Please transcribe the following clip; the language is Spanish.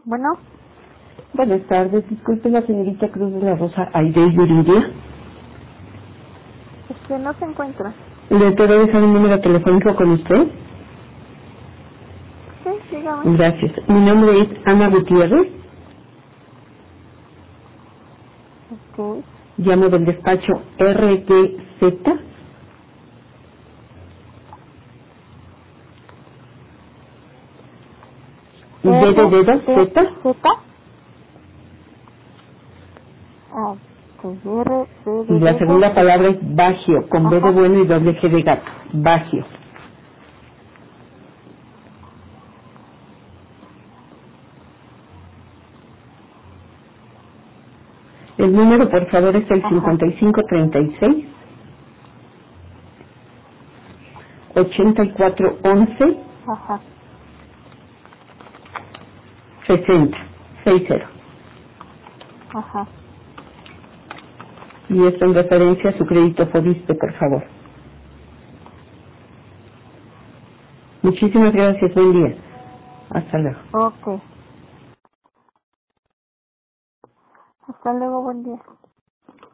Bueno, Buenas tardes, disculpe la señorita Cruz de la Rosa Aide Yuridia. no se encuentra. ¿Le puedo dejar un número telefónico con usted? Sí, dígame. Gracias. Mi nombre es Ana Gutiérrez, Ok. llamo del despacho RTZ, D de dedo, Z, Z. Ah, R, C, y D, la D, segunda palabra es Bagio, con B de Ajá. bueno y doble G de gato, Bagio. El número, por favor, es el Ajá. 5536 8411 Ajá. 60. Ajá. Y esto en referencia a su crédito Fobiste, por favor. Muchísimas gracias, buen día. Hasta luego. Ok. Hasta luego, buen día.